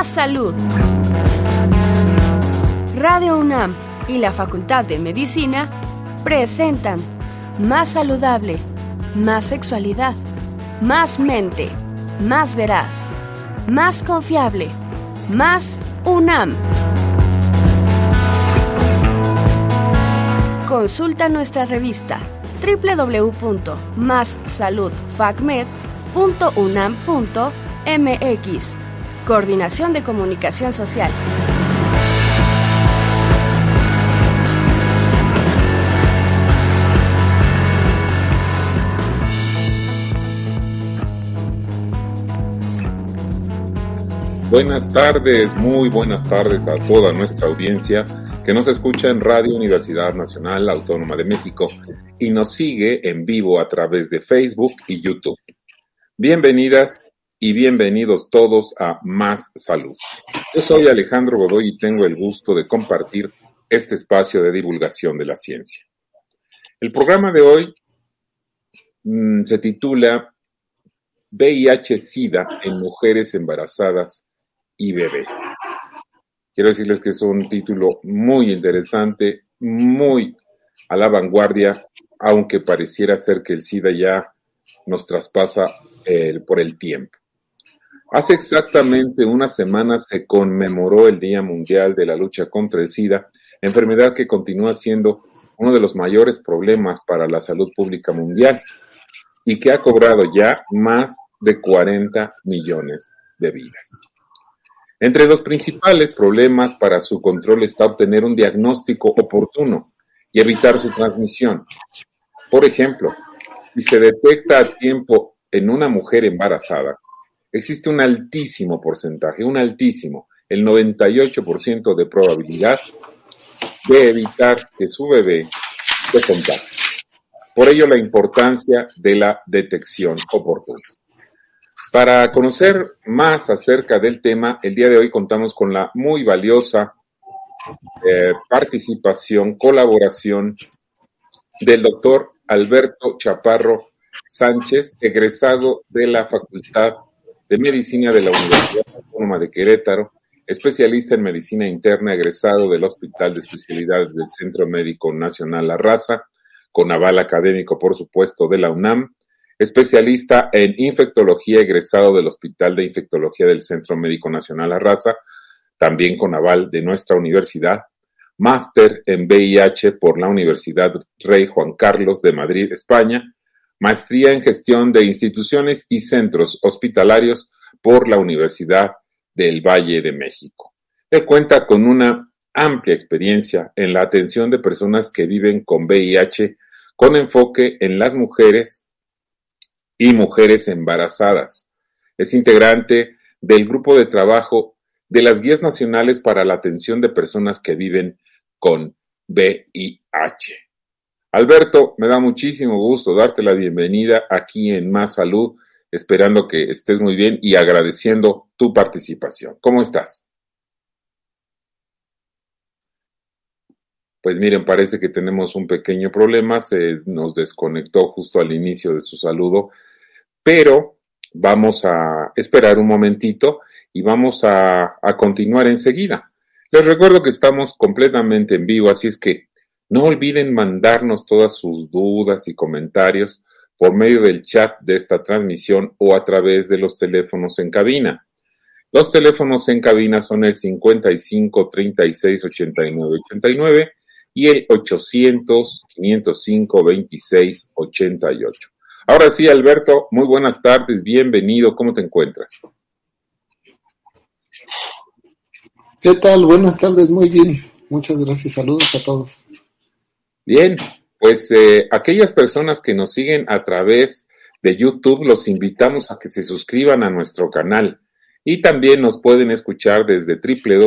Más Salud. Radio UNAM y la Facultad de Medicina presentan Más Saludable, Más Sexualidad, Más Mente, Más Veraz, Más Confiable, Más UNAM. Consulta nuestra revista www.massaludfacmed.unam.mx. Coordinación de Comunicación Social. Buenas tardes, muy buenas tardes a toda nuestra audiencia que nos escucha en Radio Universidad Nacional Autónoma de México y nos sigue en vivo a través de Facebook y YouTube. Bienvenidas y bienvenidos todos a Más Salud. Yo soy Alejandro Godoy y tengo el gusto de compartir este espacio de divulgación de la ciencia. El programa de hoy se titula VIH-Sida en mujeres embarazadas y bebés. Quiero decirles que es un título muy interesante, muy a la vanguardia, aunque pareciera ser que el SIDA ya nos traspasa por el tiempo. Hace exactamente una semana se conmemoró el Día Mundial de la Lucha contra el SIDA, enfermedad que continúa siendo uno de los mayores problemas para la salud pública mundial y que ha cobrado ya más de 40 millones de vidas. Entre los principales problemas para su control está obtener un diagnóstico oportuno y evitar su transmisión. Por ejemplo, si se detecta a tiempo en una mujer embarazada, existe un altísimo porcentaje, el 98% de probabilidad de evitar que su bebé se contagie. Por ello, la importancia de la detección oportuna. Para conocer más acerca del tema, el día de hoy contamos con la muy valiosa participación, colaboración del doctor Alberto Chaparro Sánchez, egresado de la Facultad de Medicina de la Universidad Autónoma de Querétaro, especialista en medicina interna, egresado del Hospital de Especialidades del Centro Médico Nacional La Raza, con aval académico, por supuesto, de la UNAM, especialista en infectología, egresado del Hospital de Infectología del Centro Médico Nacional La Raza, también con aval de nuestra universidad, máster en VIH por la Universidad Rey Juan Carlos de Madrid, España, maestría en gestión de instituciones y centros hospitalarios por la Universidad del Valle de México. Él cuenta con una amplia experiencia en la atención de personas que viven con VIH, con enfoque en las mujeres y mujeres embarazadas. Es integrante del grupo de trabajo de las Guías Nacionales para la Atención de Personas que Viven con VIH. Alberto, me da muchísimo gusto darte la bienvenida aquí en Más Salud, esperando que estés muy bien y agradeciendo tu participación. ¿Cómo estás? Pues miren, parece que tenemos un pequeño problema, se nos desconectó justo al inicio de su saludo, pero vamos a esperar un momentito y vamos a continuar enseguida. Les recuerdo que estamos completamente en vivo, así es que no olviden mandarnos todas sus dudas y comentarios por medio del chat de esta transmisión o a través de los teléfonos en cabina. Los teléfonos en cabina son el 55 36 89 89 y el 800-505-2688. Ahora sí, Alberto, muy buenas tardes, bienvenido, ¿cómo te encuentras? ¿Qué tal? Buenas tardes, muy bien, muchas gracias, saludos a todos. Bien, pues aquellas personas que nos siguen a través de YouTube, los invitamos a que se suscriban a nuestro canal y también nos pueden escuchar desde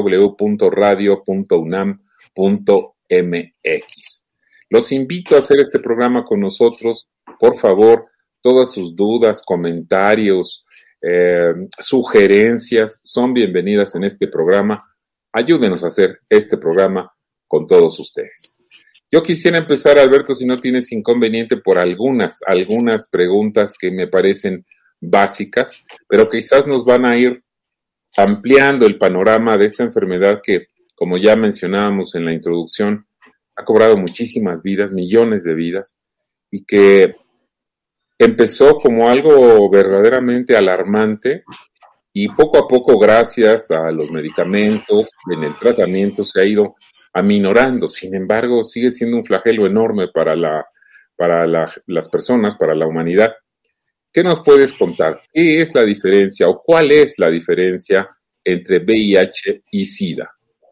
www.radio.unam.mx. Los invito a hacer este programa con nosotros. Por favor, todas sus dudas, comentarios, sugerencias son bienvenidas en este programa. Ayúdenos a hacer este programa con todos ustedes. Yo quisiera empezar, Alberto, si no tienes inconveniente, por algunas preguntas que me parecen básicas, pero quizás nos van a ir ampliando el panorama de esta enfermedad que, como ya mencionábamos en la introducción, ha cobrado muchísimas vidas, millones de vidas, y que empezó como algo verdaderamente alarmante y poco a poco, gracias a los medicamentos, en el tratamiento se ha ido aminorando. Sin embargo, sigue siendo un flagelo enorme para las personas, para la humanidad. ¿Qué nos puedes contar? ¿Qué es la diferencia o cuál es la diferencia entre VIH y SIDA?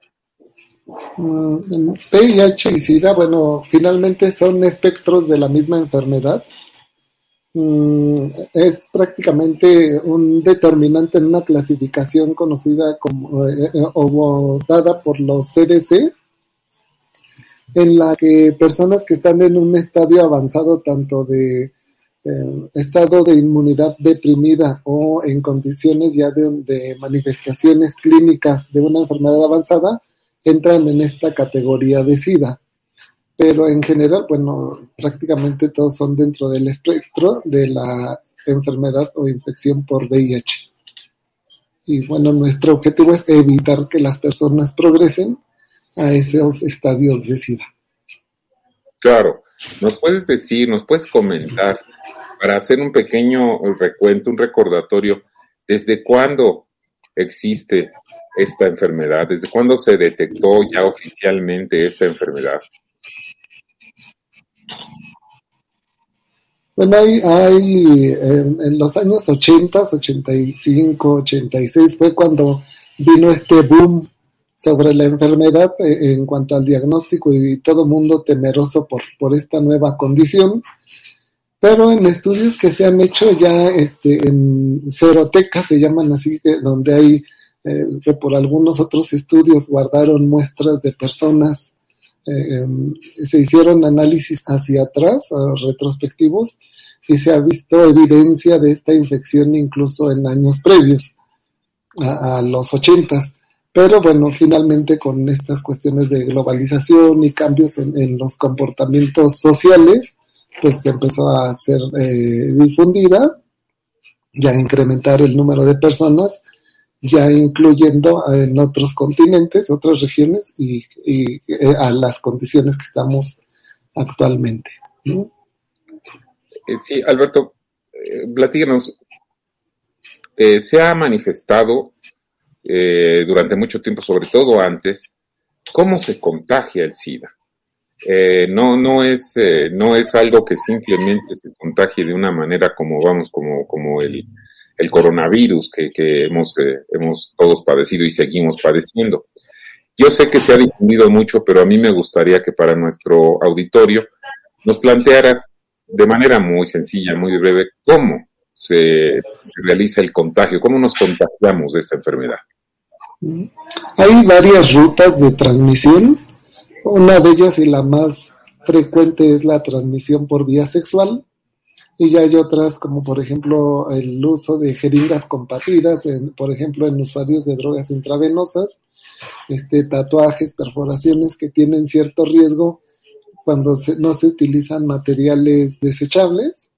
VIH y SIDA, bueno, finalmente son espectros de la misma enfermedad. Es prácticamente un determinante en una clasificación conocida como o dada por los CDC, en la que personas que están en un estadio avanzado tanto de estado de inmunidad deprimida o en condiciones ya de manifestaciones clínicas de una enfermedad avanzada entran en esta categoría de SIDA. Pero en general, bueno, prácticamente todos son dentro del espectro de la enfermedad o infección por VIH. Y bueno, nuestro objetivo es evitar que las personas progresen a esos estadios de SIDA. Claro, nos puedes comentar, para hacer un pequeño recuento, un recordatorio, ¿desde cuándo existe esta enfermedad? ¿Desde cuándo se detectó ya oficialmente esta enfermedad? Bueno, en los años 80, 85, 86 fue cuando vino este boom sobre la enfermedad en cuanto al diagnóstico y todo el mundo temeroso por esta nueva condición. Pero en estudios que se han hecho ya en serotecas, se llaman así, donde hay, que por algunos otros estudios guardaron muestras de personas, se hicieron análisis hacia atrás, retrospectivos, y se ha visto evidencia de esta infección incluso en años previos a los 80s. Pero bueno, finalmente con estas cuestiones de globalización y cambios en los comportamientos sociales, pues se empezó a ser difundida, ya a incrementar el número de personas, ya incluyendo en otros continentes, otras regiones y a las condiciones que estamos actualmente, ¿no? Sí, Alberto, platícanos, se ha manifestado durante mucho tiempo, sobre todo antes, cómo se contagia el SIDA. No es algo que simplemente se contagie de una manera como el coronavirus que hemos todos padecido y seguimos padeciendo. Yo sé que se ha difundido mucho, pero a mí me gustaría que para nuestro auditorio nos plantearas de manera muy sencilla, muy breve, cómo se realiza el contagio, cómo nos contagiamos de esta enfermedad. Hay varias rutas de transmisión. Una de ellas y la más frecuente es la transmisión por vía sexual, y ya hay otras como por ejemplo el uso de jeringas compartidas, por ejemplo en usuarios de drogas intravenosas, tatuajes, perforaciones que tienen cierto riesgo cuando no se utilizan materiales desechables,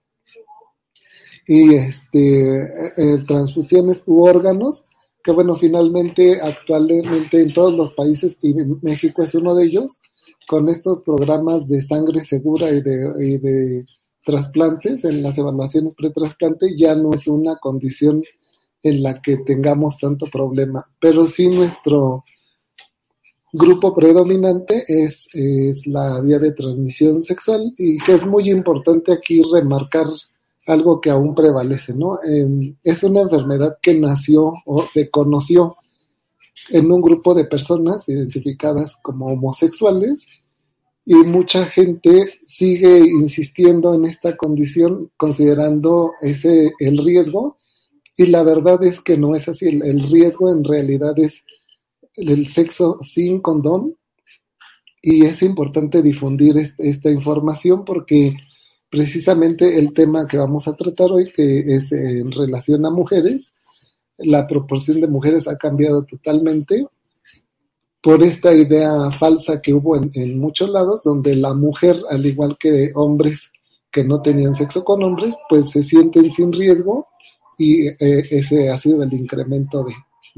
y transfusiones u órganos, que bueno, finalmente actualmente en todos los países, y México es uno de ellos, con estos programas de sangre segura y de trasplantes, en las evaluaciones pretrasplante, ya no es una condición en la que tengamos tanto problema, pero sí nuestro grupo predominante es la vía de transmisión sexual, y que es muy importante aquí remarcar algo que aún prevalece, ¿no? Es una enfermedad que nació o se conoció en un grupo de personas identificadas como homosexuales, y mucha gente sigue insistiendo en esta condición considerando el riesgo, y la verdad es que no es así. El riesgo en realidad es el sexo sin condón, y es importante difundir esta información porque precisamente el tema que vamos a tratar hoy, que es en relación a mujeres, la proporción de mujeres ha cambiado totalmente por esta idea falsa que hubo en muchos lados, donde la mujer, al igual que hombres que no tenían sexo con hombres, pues se sienten sin riesgo, y ese ha sido el incremento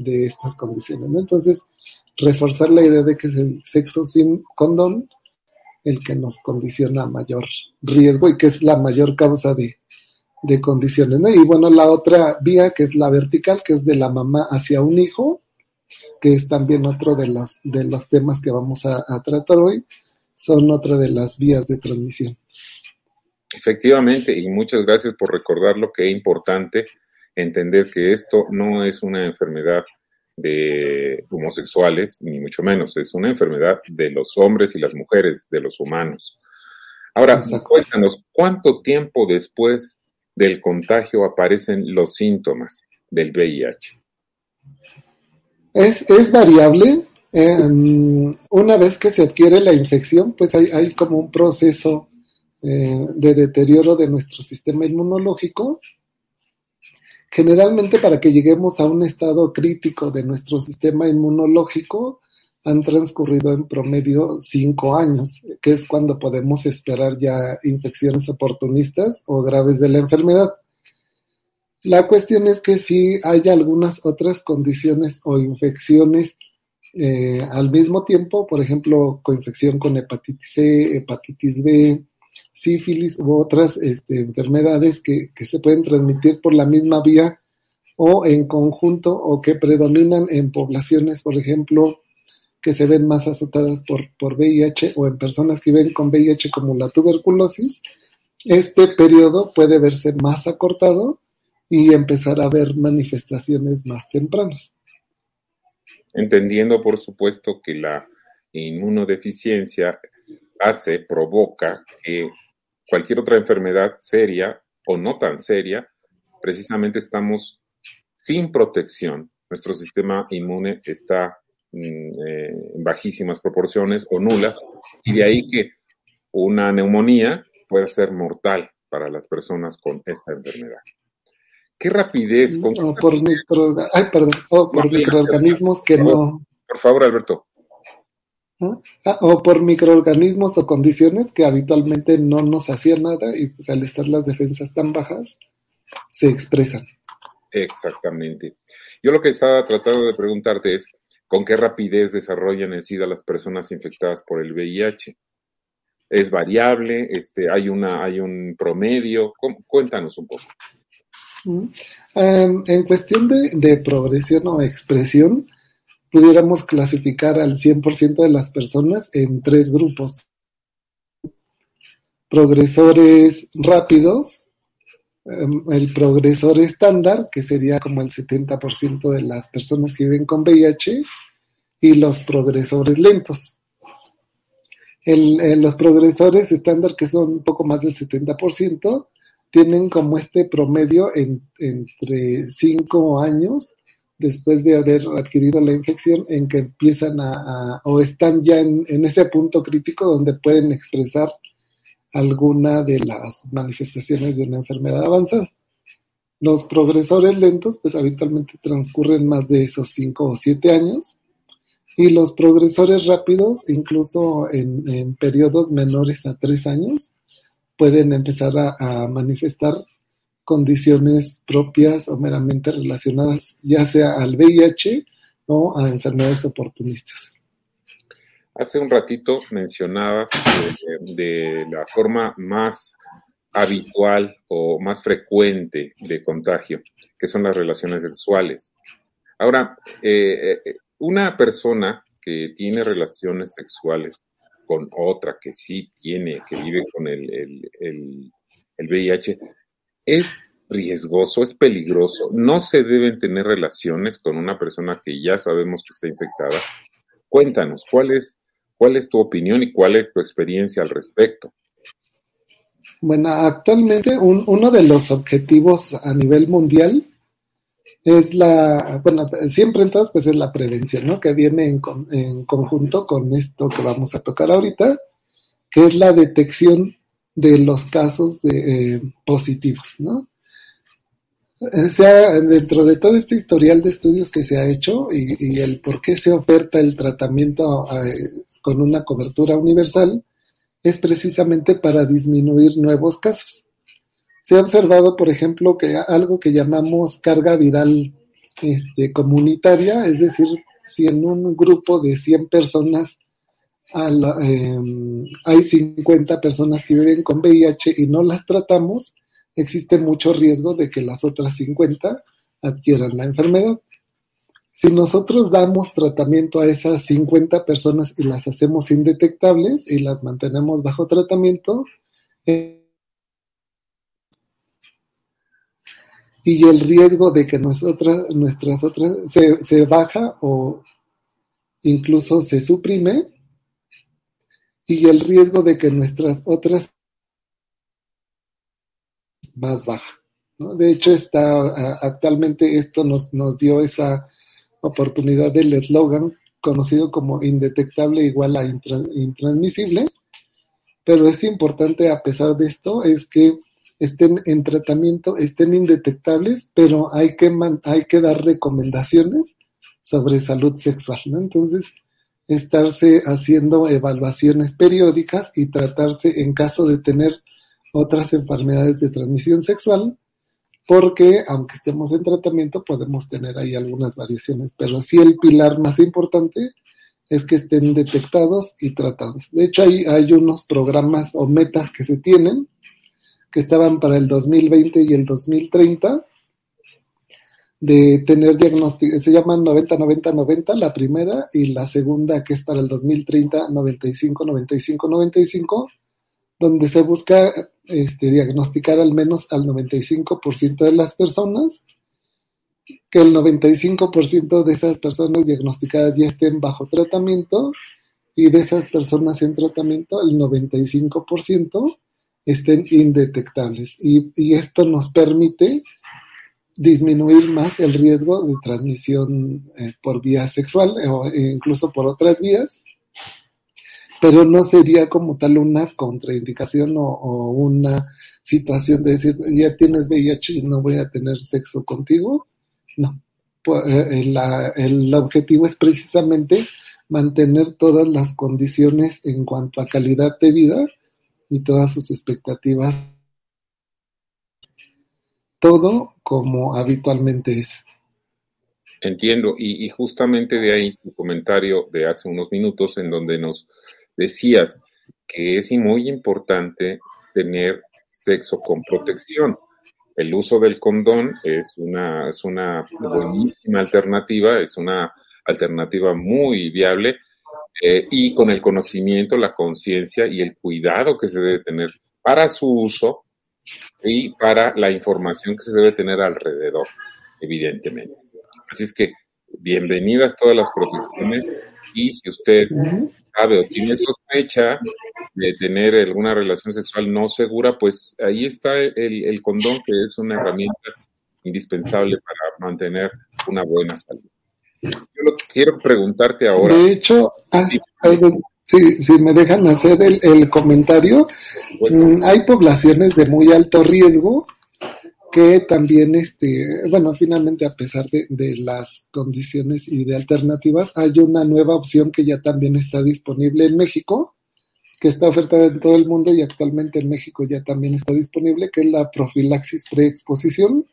de estas condiciones, ¿no? Entonces, reforzar la idea de que es el sexo sin condón el que nos condiciona a mayor riesgo y que es la mayor causa de condiciones, ¿no? Y bueno, la otra vía, que es la vertical, que es de la mamá hacia un hijo, que es también otro de los temas que vamos a tratar hoy, son otra de las vías de transmisión. Efectivamente, y muchas gracias por recordar lo que es importante entender que esto no es una enfermedad de homosexuales, ni mucho menos, es una enfermedad de los hombres y las mujeres, de los humanos. Ahora, exacto, cuéntanos, ¿cuánto tiempo después del contagio aparecen los síntomas del VIH? Es variable. Una vez que se adquiere la infección, pues hay como un proceso de deterioro de nuestro sistema inmunológico. Generalmente, para que lleguemos a un estado crítico de nuestro sistema inmunológico, han transcurrido en promedio 5 años, que es cuando podemos esperar ya infecciones oportunistas o graves de la enfermedad. La cuestión es que sí hay algunas otras condiciones o infecciones al mismo tiempo, por ejemplo, coinfección con hepatitis C, hepatitis B, sífilis u otras enfermedades que se pueden transmitir por la misma vía o en conjunto, o que predominan en poblaciones, por ejemplo, que se ven más azotadas por VIH, o en personas que viven con VIH como la tuberculosis. Este periodo puede verse más acortado y empezar a ver manifestaciones más tempranas. Entendiendo, por supuesto, que la inmunodeficiencia provoca que cualquier otra enfermedad seria o no tan seria, precisamente estamos sin protección. Nuestro sistema inmune está en bajísimas proporciones o nulas, y de ahí que una neumonía puede ser mortal para las personas con esta enfermedad. ¿Qué rapidez? O por microorganismos que no... Por favor, Alberto. O por microorganismos o condiciones que habitualmente no nos hacían nada, y pues al estar las defensas tan bajas, se expresan. Exactamente. Yo lo que estaba tratando de preguntarte es, ¿con qué rapidez desarrollan el SIDA las personas infectadas por el VIH? ¿Es variable? ¿Hay un promedio? Cuéntanos un poco. En cuestión de progresión o expresión, pudiéramos clasificar al 100% de las personas en 3 grupos. Progresores rápidos, el progresor estándar, que sería como el 70% de las personas que viven con VIH, y los progresores lentos. Los progresores estándar, que son un poco más del 70%, tienen como promedio entre 5 años después de haber adquirido la infección, en que empiezan o están ya en ese punto crítico donde pueden expresar alguna de las manifestaciones de una enfermedad avanzada. Los progresores lentos, pues habitualmente transcurren más de esos 5 o 7 años, y los progresores rápidos, incluso en periodos menores a 3 años, pueden empezar a manifestar condiciones propias o meramente relacionadas ya sea al VIH o a enfermedades oportunistas. Hace un ratito mencionabas de la forma más habitual o más frecuente de contagio, que son las relaciones sexuales. Ahora, una persona que tiene relaciones sexuales con otra que sí tiene, que vive con el VIH, ¿es riesgoso, es peligroso? ¿No se deben tener relaciones con una persona que ya sabemos que está infectada? Cuéntanos, ¿cuál es tu opinión y cuál es tu experiencia al respecto? Bueno, actualmente uno de los objetivos a nivel mundial es siempre entonces pues es la prevención, ¿no? Que viene en conjunto con esto que vamos a tocar ahorita, que es la detección de los casos positivos, ¿no? Dentro de todo este historial de estudios que se ha hecho y el por qué se oferta el tratamiento con una cobertura universal, es precisamente para disminuir nuevos casos. Se ha observado, por ejemplo, que algo que llamamos carga viral comunitaria, es decir, si en un grupo de 100 personas hay 50 personas que viven con VIH y no las tratamos, existe mucho riesgo de que las otras 50 adquieran la enfermedad. Si nosotros damos tratamiento a esas 50 personas y las hacemos indetectables y las mantenemos bajo tratamiento, y el riesgo de que nuestras otras se baja o incluso se suprime, y el riesgo de que nuestras otras más baja, ¿no? De hecho, actualmente esto nos dio esa oportunidad del eslogan conocido como indetectable igual a intransmisible, pero es importante, a pesar de esto, es que estén en tratamiento, estén indetectables, pero hay que dar recomendaciones sobre salud sexual, ¿no? Entonces, estarse haciendo evaluaciones periódicas y tratarse en caso de tener otras enfermedades de transmisión sexual, porque aunque estemos en tratamiento podemos tener ahí algunas variaciones, pero sí el pilar más importante es que estén detectados y tratados. De hecho, hay unos programas o metas que se tienen, que estaban para el 2020 y el 2030, de tener diagnóstico, se llaman 90-90-90, la primera, y la segunda, que es para el 2030, 95-95-95, donde se busca diagnosticar al menos al 95% de las personas, que el 95% de esas personas diagnosticadas ya estén bajo tratamiento, y de esas personas en tratamiento, el 95% estén indetectables. Y esto nos permite disminuir más el riesgo de transmisión por vía sexual o incluso por otras vías, pero no sería como tal una contraindicación o una situación de decir, ya tienes VIH y no voy a tener sexo contigo. No. El objetivo es precisamente mantener todas las condiciones en cuanto a calidad de vida y todas sus expectativas, todo como habitualmente es. Entiendo, y justamente de ahí tu comentario de hace unos minutos en donde nos decías que es muy importante tener sexo con protección. El uso del condón es una buenísima alternativa, es una alternativa muy viable, y con el conocimiento, la conciencia y el cuidado que se debe tener para su uso y para la información que se debe tener alrededor, evidentemente. Así es que bienvenidas todas las protecciones, y si usted sabe o tiene sospecha de tener alguna relación sexual no segura, pues ahí está el condón, que es una herramienta indispensable para mantener una buena salud. Yo quiero preguntarte ahora. De hecho, si me dejan hacer el comentario, hay poblaciones de muy alto riesgo que también, finalmente, a pesar de las condiciones y de alternativas, hay una nueva opción que ya también está disponible en México, que está ofertada en todo el mundo y actualmente en México ya también está disponible, que es la profilaxis preexposición.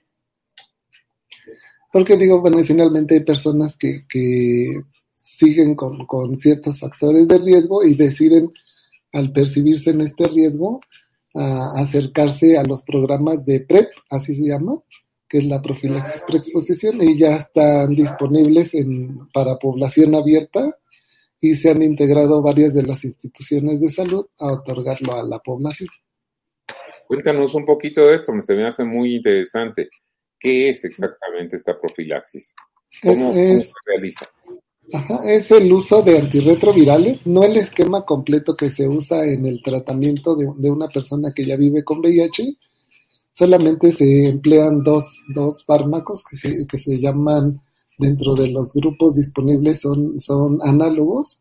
Porque finalmente hay personas que siguen con ciertos factores de riesgo y deciden, al percibirse en este riesgo, a acercarse a los programas de PrEP, así se llama, que es la profilaxis preexposición, y ya están disponibles para población abierta, y se han integrado varias de las instituciones de salud a otorgarlo a la población. Cuéntanos un poquito de esto, se me hace muy interesante. ¿Qué es exactamente esta profilaxis? ¿Cómo se realiza? Es el uso de antirretrovirales, no el esquema completo que se usa en el tratamiento de una persona que ya vive con VIH. Solamente se emplean dos fármacos que se llaman, dentro de los grupos disponibles, son análogos,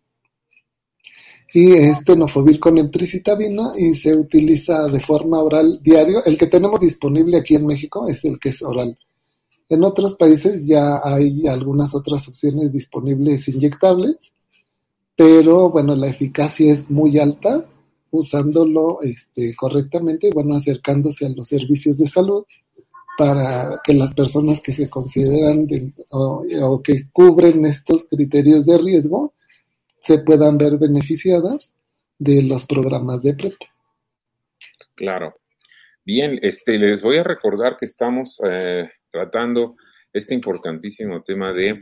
y tenofovir con emtricitabina, y se utiliza de forma oral diario. El que tenemos disponible aquí en México es el que es oral. En otros países ya hay algunas otras opciones disponibles inyectables, pero la eficacia es muy alta usándolo correctamente, acercándose a los servicios de salud para que las personas que se consideran o que cubren estos criterios de riesgo se puedan ver beneficiadas de los programas de PrEP. Claro. Bien, les voy a recordar que estamos tratando este importantísimo tema de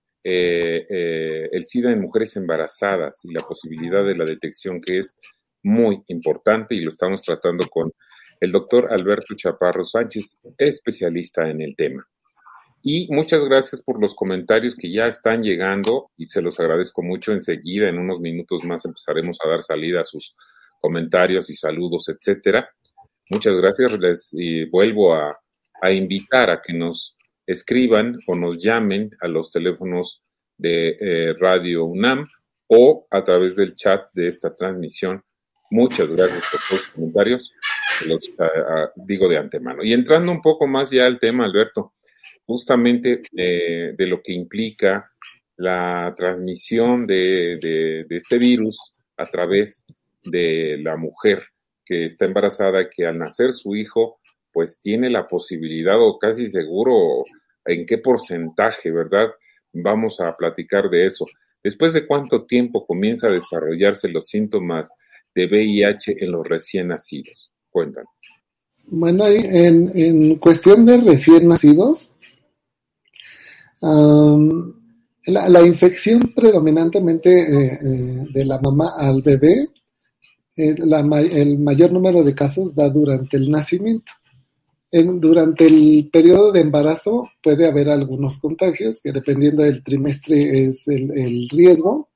el SIDA en mujeres embarazadas y la posibilidad de la detección, que es muy importante, y lo estamos tratando con el doctor Alberto Chaparro Sánchez, especialista en el tema. Y muchas gracias por los comentarios que ya están llegando y se los agradezco mucho. Enseguida, en unos minutos más, empezaremos a dar salida a sus comentarios y saludos, etcétera. Muchas gracias. Les vuelvo a invitar a que nos escriban o nos llamen a los teléfonos de Radio UNAM o a través del chat de esta transmisión. Muchas gracias por todos los comentarios, los digo de antemano. Y entrando un poco más ya al tema, Alberto, justamente de lo que implica la transmisión de este virus a través de la mujer que está embarazada, que al nacer su hijo, pues tiene la posibilidad, o casi seguro, en qué porcentaje, ¿verdad? Vamos a platicar de eso. ¿Después de cuánto tiempo comienza a desarrollarse los síntomas de VIH en los recién nacidos? Cuéntanos. Bueno, en cuestión de recién nacidos, la infección predominantemente de la mamá al bebé, el mayor número de casos da durante el nacimiento. Durante el periodo de embarazo puede haber algunos contagios, que dependiendo del trimestre es el riesgo.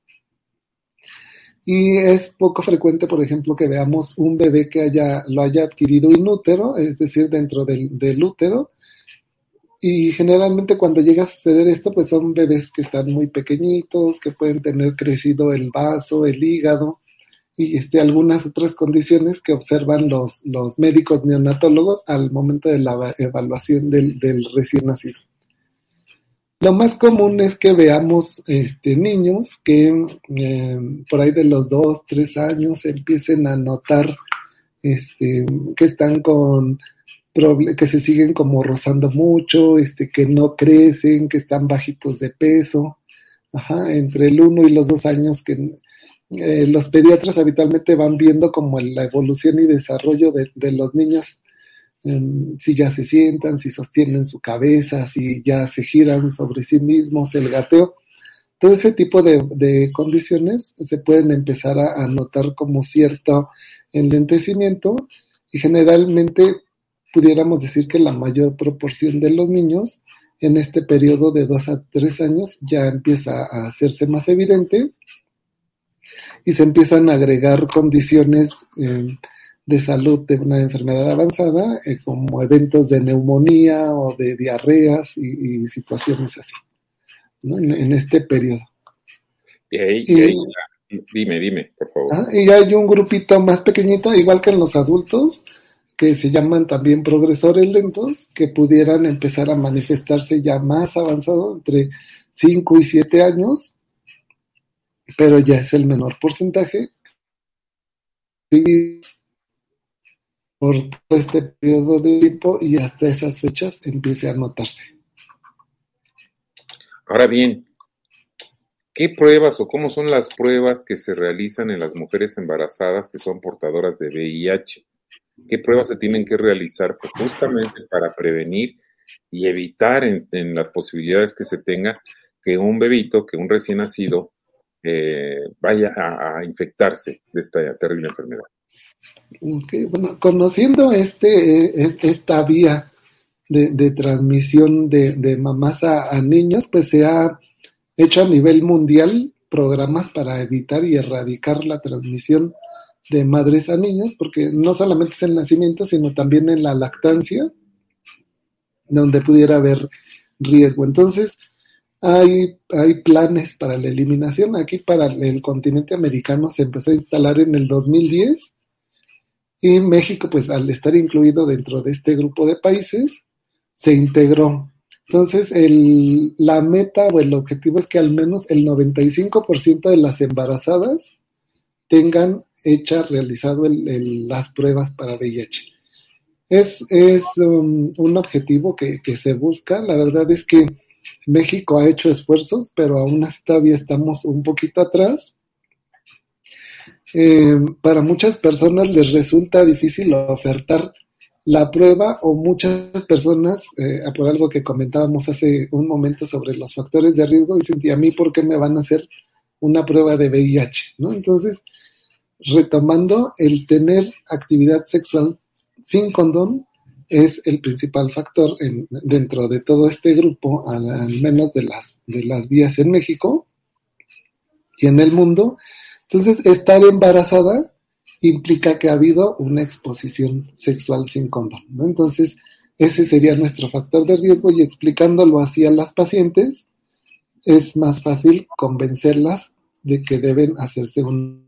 Y es poco frecuente, por ejemplo, que veamos un bebé que lo haya adquirido in útero, es decir, dentro del útero. Y generalmente cuando llega a suceder esto, pues son bebés que están muy pequeñitos, que pueden tener crecido el vaso, el hígado, y algunas otras condiciones que observan los médicos neonatólogos al momento de la evaluación del recién nacido. Lo más común es que veamos niños que por ahí de los 2, 3 años empiecen a notar que están que se siguen como rozando mucho, que no crecen, que están bajitos de peso. Entre el 1 y los 2 años que los pediatras habitualmente van viendo como la evolución y desarrollo de los niños, si ya se sientan, si sostienen su cabeza, si ya se giran sobre sí mismos, el gateo. Todo ese tipo de condiciones se pueden empezar a notar como cierto enlentecimiento, y generalmente pudiéramos decir que la mayor proporción de los niños en este periodo de 2 a 3 años ya empieza a hacerse más evidente, y se empiezan a agregar condiciones de salud de una enfermedad avanzada, como eventos de neumonía o de diarreas y situaciones así, ¿no? En este periodo. Dime, por favor. Y hay un grupito más pequeñito, igual que en los adultos, que se llaman también progresores lentos, que pudieran empezar a manifestarse ya más avanzado, entre 5 y 7 años, pero ya es el menor porcentaje por todo este periodo de tiempo, y hasta esas fechas empiece a notarse. Ahora bien, ¿qué pruebas o cómo son las pruebas que se realizan en las mujeres embarazadas que son portadoras de VIH? ¿Qué pruebas se tienen que realizar justamente para prevenir y evitar en las posibilidades que se tenga que un bebito, que un recién nacido, vaya a infectarse de esta terrible enfermedad? Okay, bueno, conociendo esta vía de transmisión de mamás a niños, pues se ha hecho a nivel mundial programas para evitar y erradicar la transmisión de madres a niños, porque no solamente es el nacimiento, sino también en la lactancia, donde pudiera haber riesgo. Entonces, hay planes para la eliminación. Aquí para el continente americano se empezó a instalar en el 2010, y México, pues al estar incluido dentro de este grupo de países, se integró. Entonces, la meta o el objetivo es que al menos el 95% de las embarazadas tengan realizado las pruebas para VIH. Es un objetivo que se busca. La verdad es que México ha hecho esfuerzos, pero aún así todavía estamos un poquito atrás. Para muchas personas les resulta difícil ofertar la prueba, o muchas personas, por algo que comentábamos hace un momento sobre los factores de riesgo, dicen, ¿y a mí por qué me van a hacer una prueba de VIH? ¿No? Entonces, retomando, el tener actividad sexual sin condón es el principal factor dentro de todo este grupo, al menos de las vías en México y en el mundo. Entonces, estar embarazada implica que ha habido una exposición sexual sin condón, ¿no? Entonces, ese sería nuestro factor de riesgo, y explicándolo así a las pacientes, es más fácil convencerlas de que deben hacerse un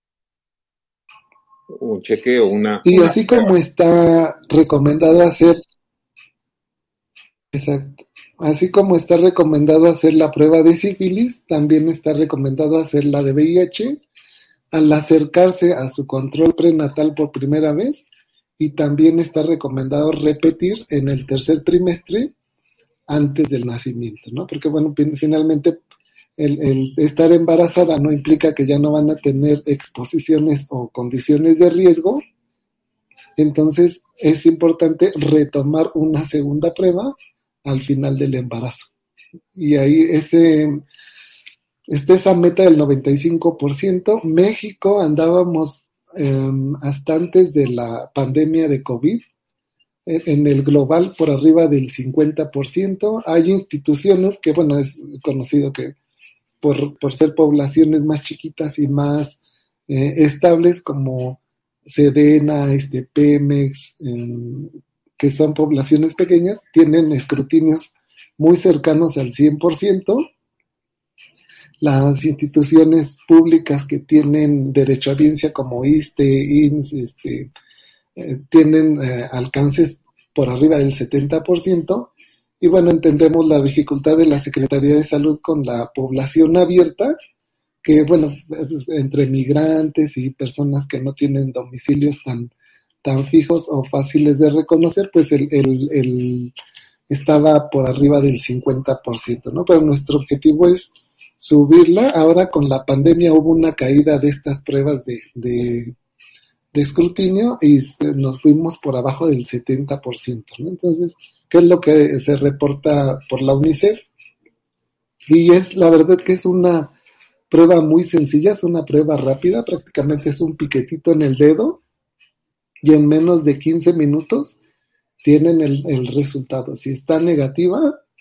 chequeo, y así como está recomendado hacer, exacto, así como está recomendado hacer la prueba de sífilis, también está recomendado hacer la de VIH al acercarse a su control prenatal por primera vez, y también está recomendado repetir en el tercer trimestre antes del nacimiento, ¿no? Porque, bueno, finalmente el estar embarazada no implica que ya no van a tener exposiciones o condiciones de riesgo. Entonces es importante retomar una segunda prueba al final del embarazo. Y ahí esa meta del 95%. México andábamos hasta antes de la pandemia de COVID, en el global por arriba del 50%. Hay instituciones que, bueno, es conocido que por ser poblaciones más chiquitas y más estables, como Sedena, Pemex, que son poblaciones pequeñas, tienen escrutinios muy cercanos al 100%. Las instituciones públicas que tienen derecho a audiencia como ISSSTE, IMSS, tienen alcances por arriba del 70%. Y bueno, entendemos la dificultad de la Secretaría de Salud con la población abierta, que, bueno, entre migrantes y personas que no tienen domicilios tan fijos o fáciles de reconocer, pues el estaba por arriba del 50%, ¿no? Pero nuestro objetivo es subirla. Ahora con la pandemia hubo una caída de estas pruebas de escrutinio, y nos fuimos por abajo del 70%, ¿no? Entonces, ¿qué es lo que se reporta por la UNICEF? Y la verdad que es una prueba muy sencilla, es una prueba rápida, prácticamente es un piquetito en el dedo, y en menos de 15 minutos tienen el resultado. Si está negativa,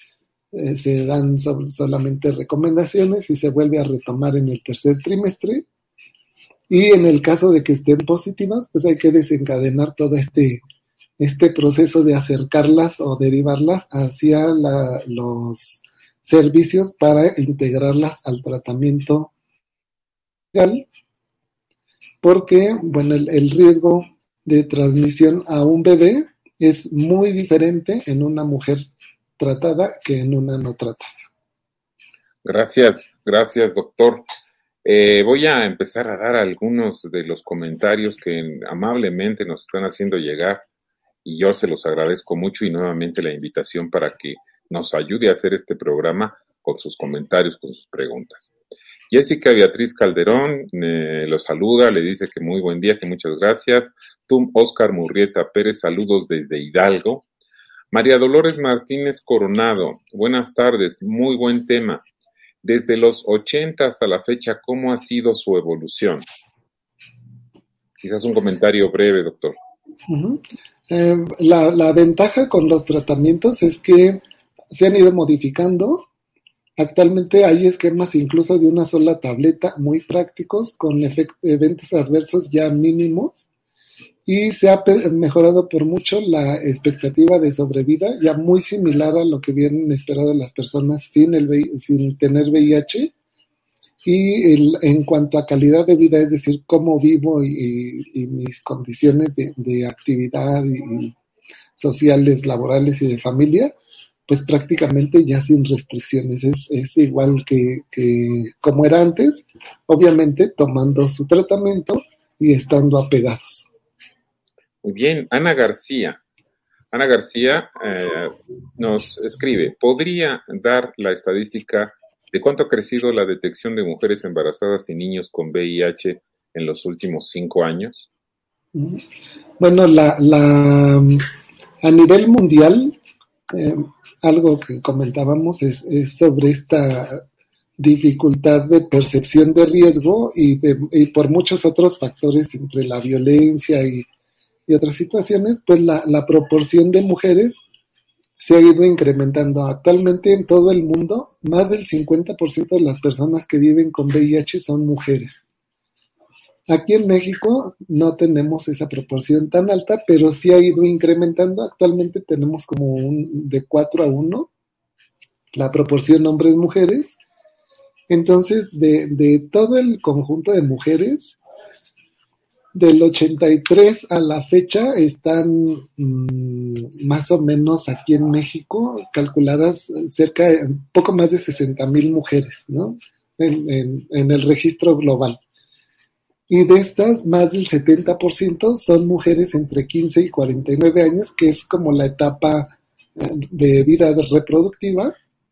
se dan solamente recomendaciones y se vuelve a retomar en el tercer trimestre. Y en el caso de que estén positivas, pues hay que desencadenar todo este proceso de acercarlas o derivarlas hacia los servicios para integrarlas al tratamiento legal, porque, bueno, el riesgo de transmisión a un bebé es muy diferente en una mujer tratada que en una no tratada. Gracias, doctor. Voy a empezar a dar algunos de los comentarios que amablemente nos están haciendo llegar, y yo se los agradezco mucho, y nuevamente la invitación para que nos ayude a hacer este programa con sus comentarios, con sus preguntas. Jessica Beatriz Calderón lo saluda, le dice que muy buen día, que muchas gracias. Tum Oscar Murrieta Pérez, saludos desde Hidalgo. María Dolores Martínez Coronado, buenas tardes, muy buen tema. Desde los 80 hasta la fecha, ¿cómo ha sido su evolución? Quizás un comentario breve, doctor. Uh-huh. La ventaja con los tratamientos es que se han ido modificando. Actualmente hay esquemas incluso de una sola tableta muy prácticos, con eventos adversos ya mínimos, y se ha mejorado por mucho la expectativa de sobrevida, ya muy similar a lo que habían esperado las personas sin tener VIH. Y en cuanto a calidad de vida, es decir, cómo vivo y mis condiciones de actividad y sociales, laborales y de familia, pues prácticamente ya sin restricciones. Es igual que como era antes, obviamente tomando su tratamiento y estando apegados. Muy bien. Ana García, Ana García nos escribe, ¿podría dar la estadística de cuánto ha crecido la detección de mujeres embarazadas y niños con VIH en los últimos 5 años? Bueno, a nivel mundial, algo que comentábamos es sobre esta dificultad de percepción de riesgo y por muchos otros factores, entre la violencia y otras situaciones, pues la proporción de mujeres se ha ido incrementando. Actualmente en todo el mundo, más del 50% de las personas que viven con VIH son mujeres. Aquí en México no tenemos esa proporción tan alta, pero sí ha ido incrementando. Actualmente tenemos como de 4-1 la proporción hombres-mujeres. Entonces, de todo el conjunto de mujeres, del 83 a la fecha están más o menos aquí en México calculadas cerca de poco más de 60,000 mujeres, ¿no? En el registro global. Y de estas, más del 70% son mujeres entre 15 y 49 años, que es como la etapa de vida reproductiva.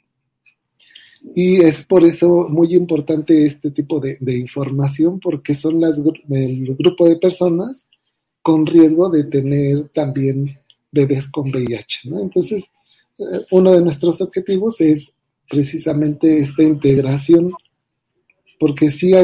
Y es por eso muy importante este tipo de información, porque son el grupo de personas con riesgo de tener también bebés con VIH, ¿no? Entonces, uno de nuestros objetivos es precisamente esta integración, porque sí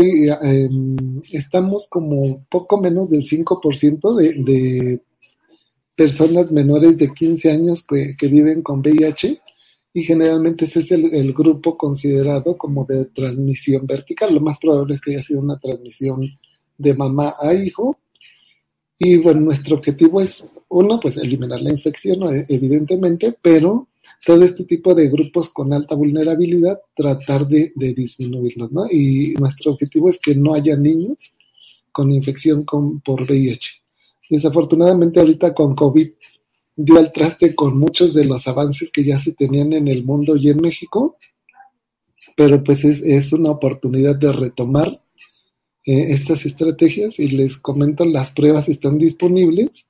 estamos como poco menos del 5% de personas menores de 15 años que viven con VIH, y generalmente ese es el grupo considerado como de transmisión vertical. Lo más probable es que haya sido una transmisión de mamá a hijo. Y bueno, nuestro objetivo es, uno, pues eliminar la infección, evidentemente, pero todo este tipo de grupos con alta vulnerabilidad, tratar de disminuirlos, ¿no? Y nuestro objetivo es que no haya niños con infección por VIH. Desafortunadamente ahorita con COVID dio al traste con muchos de los avances que ya se tenían en el mundo y en México, pero pues es una oportunidad de retomar estas estrategias, y les comento, las pruebas están disponibles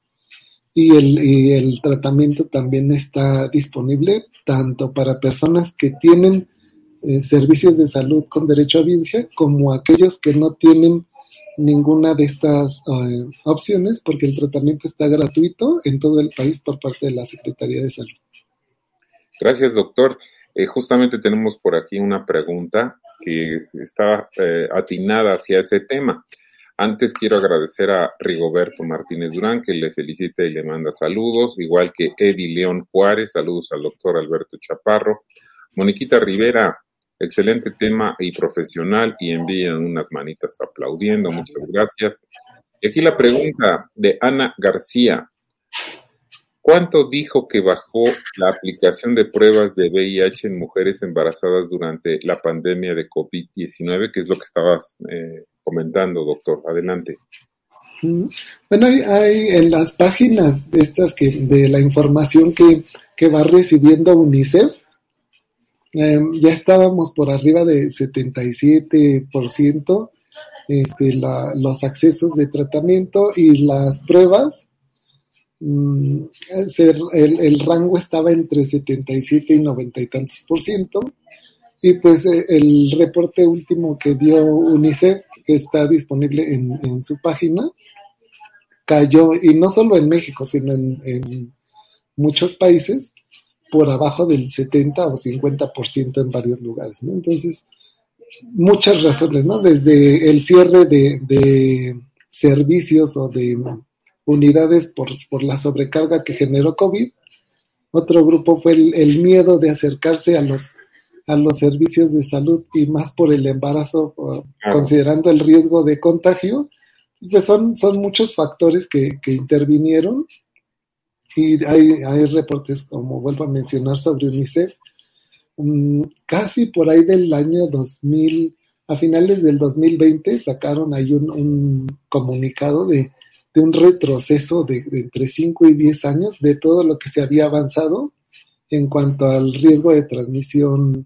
y el tratamiento también está disponible tanto para personas que tienen servicios de salud con derecho a audiencia como aquellos que no tienen ninguna de estas opciones, porque el tratamiento está gratuito en todo el país por parte de la Secretaría de Salud. Gracias, doctor. Justamente tenemos por aquí una pregunta que está atinada hacia ese tema. Antes quiero agradecer a Rigoberto Martínez Durán, que le felicita y le manda saludos, igual que Eddie León Juárez, saludos al doctor Alberto Chaparro. Moniquita Rivera, excelente tema y profesional, y envían unas manitas aplaudiendo, muchas gracias. Y aquí la pregunta de Ana García. ¿Cuánto dijo que bajó la aplicación de pruebas de VIH en mujeres embarazadas durante la pandemia de COVID-19? Que es lo que estabas comentando, doctor. Adelante. Bueno, hay en las páginas de estas de la información que va recibiendo UNICEF, ya estábamos por arriba de 77% los accesos de tratamiento, y las pruebas, el rango estaba entre 77 y 90 y tantos %, y pues el reporte último que dio UNICEF, que está disponible en su página, cayó, y no solo en México, sino en muchos países, por abajo del 70 o 50% en varios lugares, ¿no? Entonces, muchas razones, ¿no? Desde el cierre de servicios o de unidades por la sobrecarga que generó COVID. Otro grupo fue el miedo de acercarse a los servicios de salud, y más por el embarazo, considerando el riesgo de contagio. Pues son muchos factores que intervinieron. Y hay reportes, como vuelvo a mencionar, sobre UNICEF. Casi por ahí del año 2000, a finales del 2020, sacaron ahí un comunicado de un retroceso de entre 5 y 10 años de todo lo que se había avanzado en cuanto al riesgo de transmisión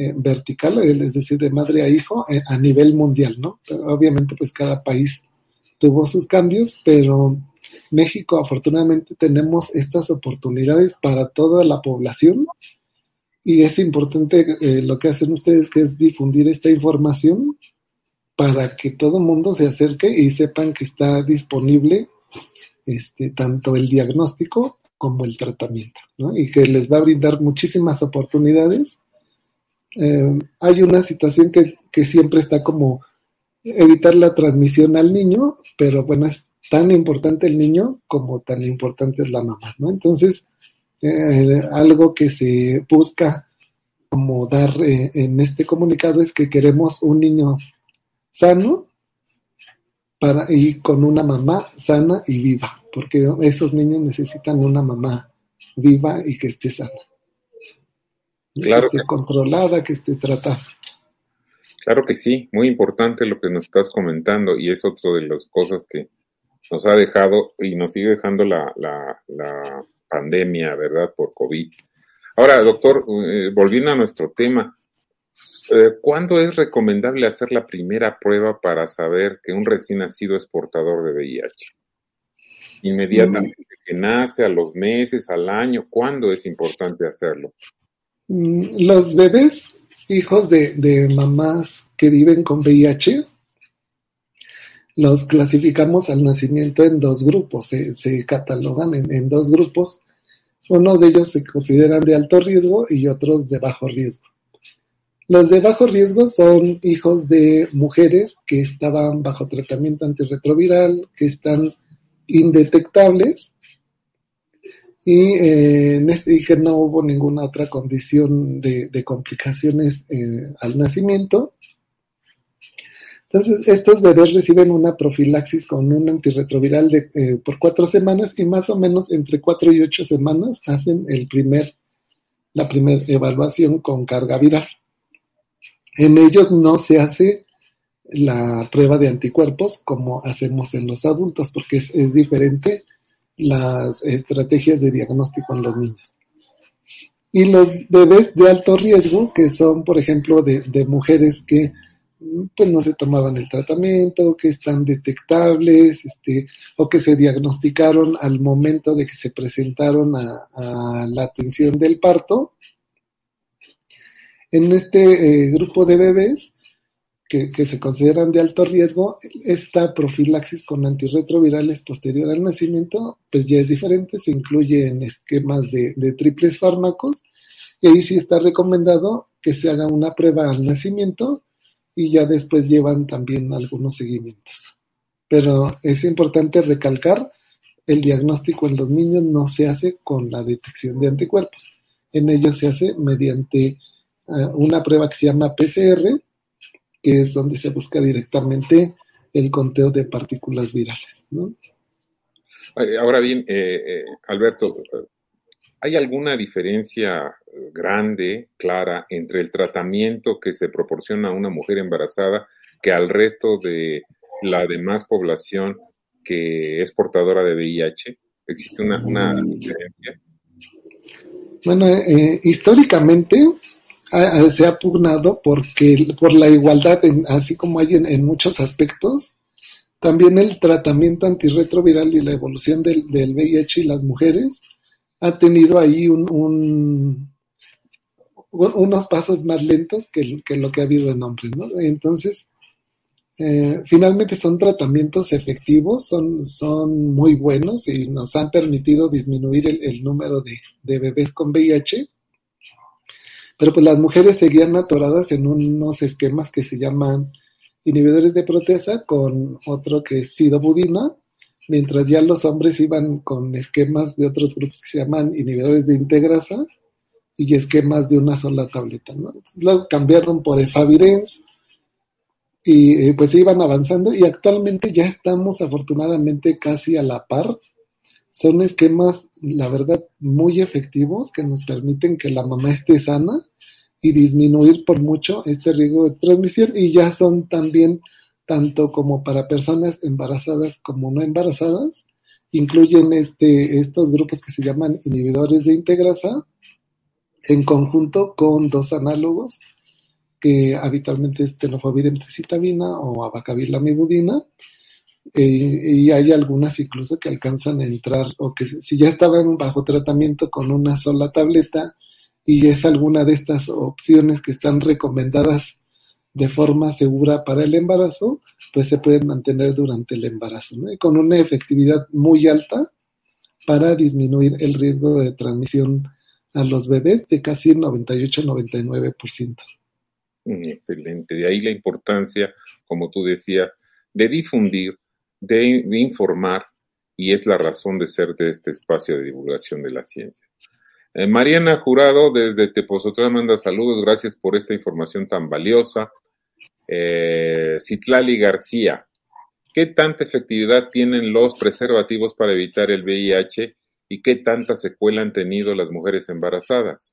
vertical, es decir, de madre a hijo, a nivel mundial, ¿no? Obviamente, pues cada país tuvo sus cambios, pero México afortunadamente tenemos estas oportunidades para toda la población y es importante lo que hacen ustedes, que es difundir esta información para que todo el mundo se acerque y sepan que está disponible tanto el diagnóstico como el tratamiento, ¿no? Y que les va a brindar muchísimas oportunidades. Hay una situación que siempre está como evitar la transmisión al niño, pero bueno, es tan importante el niño como tan importante es la mamá, ¿no? Entonces, algo que se busca como dar en este comunicado es que queremos un niño sano y con una mamá sana y viva, porque esos niños necesitan una mamá viva y que esté sana, claro que esté controlada, que esté tratada. Claro que sí, muy importante lo que nos estás comentando y es otra de las cosas que nos ha dejado y nos sigue dejando la pandemia, ¿verdad? Por COVID. Ahora, doctor, volviendo a nuestro tema, ¿cuándo es recomendable hacer la primera prueba para saber que un recién nacido es portador de VIH? ¿Inmediatamente que nace, a los meses, al año? ¿Cuándo es importante hacerlo? Los bebés hijos de mamás que viven con VIH, los clasificamos al nacimiento en dos grupos, se catalogan en dos grupos. Uno de ellos se consideran de alto riesgo y otros de bajo riesgo. Los de bajo riesgo son hijos de mujeres que estaban bajo tratamiento antirretroviral, que están indetectables y que no hubo ninguna otra condición de complicaciones al nacimiento. Entonces, estos bebés reciben una profilaxis con un antirretroviral por 4 semanas y más o menos entre 4 y 8 semanas hacen la primera evaluación con carga viral. En ellos no se hace la prueba de anticuerpos como hacemos en los adultos, porque es diferente las estrategias de diagnóstico en los niños. Y los bebés de alto riesgo, que son, por ejemplo, de mujeres que pues no se tomaban el tratamiento, que están detectables, o que se diagnosticaron al momento de que se presentaron a la atención del parto. En este grupo de bebés que se consideran de alto riesgo, esta profilaxis con antirretrovirales posterior al nacimiento, pues ya es diferente, se incluye en esquemas de triples fármacos, y ahí sí está recomendado que se haga una prueba al nacimiento, y ya después llevan también algunos seguimientos. Pero es importante recalcar, el diagnóstico en los niños no se hace con la detección de anticuerpos, en ellos se hace mediante una prueba que se llama PCR, que es donde se busca directamente el conteo de partículas virales, ¿no? Ahora bien, Alberto, ¿hay alguna diferencia grande, clara, entre el tratamiento que se proporciona a una mujer embarazada que al resto de la demás población que es portadora de VIH? ¿Existe una diferencia? Bueno, históricamente se ha pugnado por la igualdad, así como hay en muchos aspectos. También el tratamiento antirretroviral y la evolución del VIH y las mujeres ha tenido ahí unos pasos más lentos que lo que ha habido en hombres, ¿no? Entonces, finalmente son tratamientos efectivos, son muy buenos y nos han permitido disminuir el número de bebés con VIH. Pero pues las mujeres seguían atoradas en unos esquemas que se llaman inhibidores de proteasa con otro que es sidobudina, mientras ya los hombres iban con esquemas de otros grupos que se llaman inhibidores de integrasa y esquemas de una sola tableta, ¿no? Luego cambiaron por efavirenz y pues iban avanzando y actualmente ya estamos afortunadamente casi a la par. Son esquemas, la verdad, muy efectivos que nos permiten que la mamá esté sana y disminuir por mucho este riesgo de transmisión, y ya son también tanto como para personas embarazadas como no embarazadas. Incluyen estos grupos que se llaman inhibidores de integrasa en conjunto con 2 análogos que habitualmente es tenofovir emtricitabina o abacavir lamivudina, y hay algunas incluso que alcanzan a entrar, o que si ya estaban bajo tratamiento con una sola tableta y es alguna de estas opciones que están recomendadas de forma segura para el embarazo, pues se pueden mantener durante el embarazo, ¿no? Y con una efectividad muy alta para disminuir el riesgo de transmisión a los bebés de casi 98-99%. Excelente. De ahí la importancia, como tú decías, de difundir, de informar, y es la razón de ser de este espacio de divulgación de la ciencia. Mariana Jurado, desde Tepozotlán, manda saludos, gracias por esta información tan valiosa. Citlali García, ¿qué tanta efectividad tienen los preservativos para evitar el VIH y qué tanta secuela han tenido las mujeres embarazadas?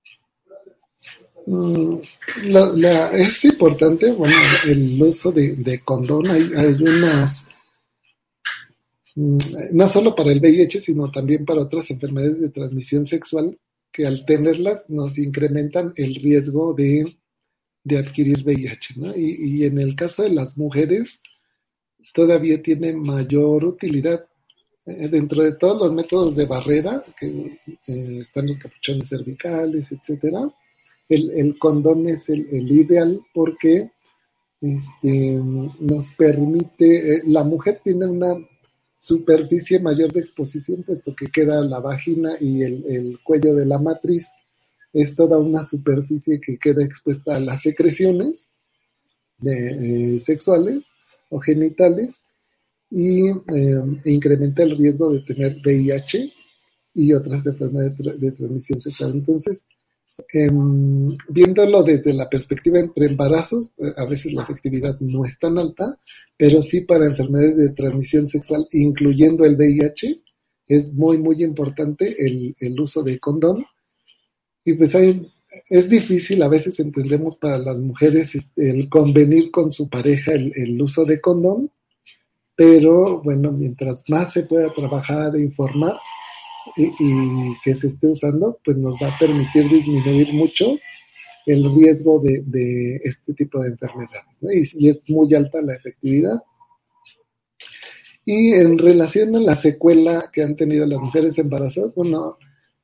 Es importante, bueno, el uso de condón. Hay unas, no solo para el VIH, sino también para otras enfermedades de transmisión sexual, que al tenerlas nos incrementan el riesgo de adquirir VIH, ¿no? Y en el caso de las mujeres, todavía tiene mayor utilidad. Dentro de todos los métodos de barrera, que están los capuchones cervicales, etcétera, el condón es el ideal porque nos permite, la mujer tiene una superficie mayor de exposición, puesto que queda la vagina y el cuello de la matriz, es toda una superficie que queda expuesta a las secreciones sexuales o genitales y incrementa el riesgo de tener VIH y otras enfermedades de transmisión sexual. Entonces, viéndolo desde la perspectiva entre embarazos, a veces la efectividad no es tan alta, pero sí para enfermedades de transmisión sexual, incluyendo el VIH, es muy, muy importante el uso de condón. Y pues es difícil, a veces entendemos para las mujeres el convenir con su pareja el uso de condón, pero bueno, mientras más se pueda trabajar e informar y que se esté usando, pues nos va a permitir disminuir mucho el riesgo de este tipo de enfermedades, ¿no? Y es muy alta la efectividad. Y en relación a la secuela que han tenido las mujeres embarazadas, bueno,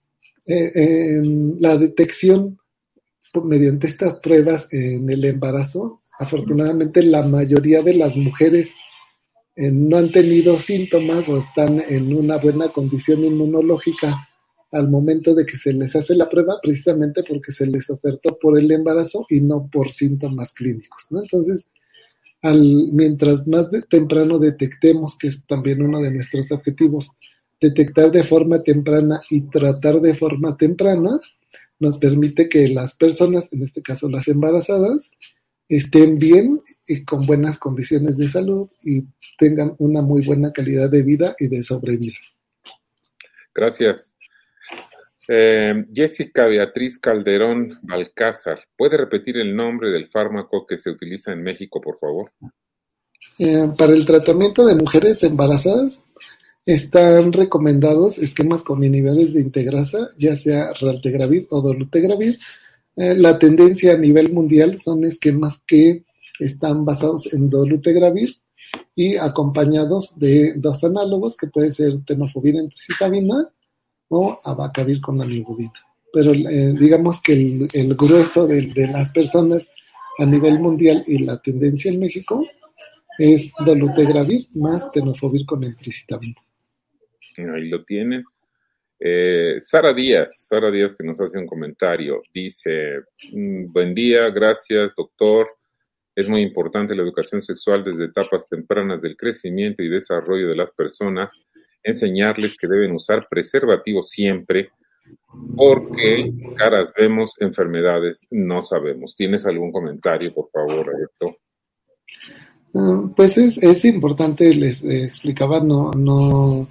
la detección mediante estas pruebas en el embarazo, afortunadamente la mayoría de las mujeres no han tenido síntomas o están en una buena condición inmunológica al momento de que se les hace la prueba, precisamente porque se les ofertó por el embarazo y no por síntomas clínicos, ¿no? Entonces, mientras más temprano detectemos, que es también uno de nuestros objetivos, detectar de forma temprana y tratar de forma temprana, nos permite que las personas, en este caso las embarazadas, estén bien y con buenas condiciones de salud y tengan una muy buena calidad de vida y de sobrevivir. Gracias. Jessica Beatriz Calderón Balcázar, ¿puede repetir el nombre del fármaco que se utiliza en México, por favor? Para el tratamiento de mujeres embarazadas están recomendados esquemas con inhibidores de integrasa, ya sea raltegravir o dolutegravir. La tendencia a nivel mundial son esquemas que están basados en dolutegravir y acompañados de dos análogos, que puede ser tenofovir en tricitabina o abacavir con lamivudina. Pero digamos que el grueso de las personas a nivel mundial y la tendencia en México es dolutegravir más tenofovir con el tricitabina. Ahí lo tienen. Sara Díaz que nos hace un comentario, dice: buen día, gracias doctor, es muy importante la educación sexual desde etapas tempranas del crecimiento y desarrollo de las personas, enseñarles que deben usar preservativos siempre, porque caras vemos, enfermedades no sabemos. ¿Tienes algún comentario, por favor, Héctor? Pues es importante, les explicaba, no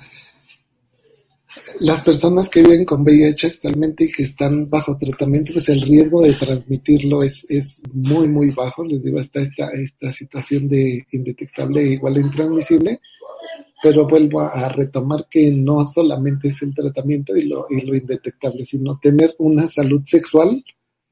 las personas que viven con VIH actualmente y que están bajo tratamiento, pues el riesgo de transmitirlo es muy, muy bajo. Les digo, está esta situación de indetectable e igual intransmisible, pero vuelvo a retomar que no solamente es el tratamiento y lo indetectable, sino tener una salud sexual